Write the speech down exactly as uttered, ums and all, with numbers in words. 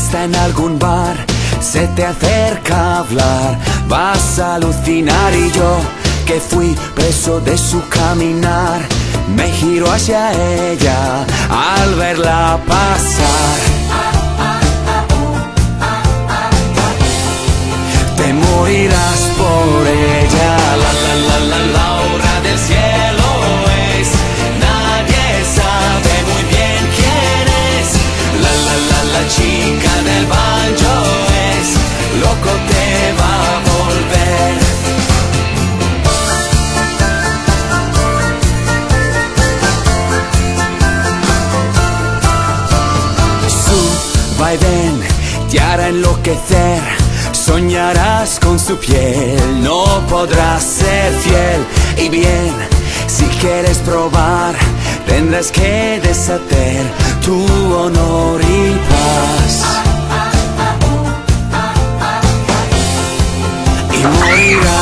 está en algún bar, se te acerca a hablar, vas a alucinar. Y yo, que fui preso de su caminar, me giro hacia ella al verla pasar. Te morirás por ella, la la la la la obra del cielo es. Nadie sabe muy bien quién es. La la la la chica del banjo es. Loco te va a volver. Su vaivén te hará enloquecer. Soñarás con su piel, no podrás ser fiel. Y bien, si quieres probar, tendrás que deshacer tu honor y paz. Y morirás